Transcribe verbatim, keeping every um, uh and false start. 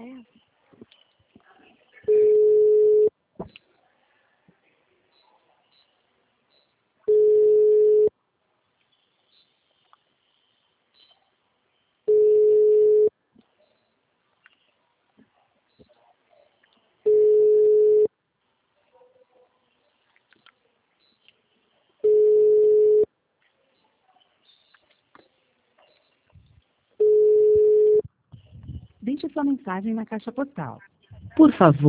É. Deixe sua mensagem na caixa postal. Por favor,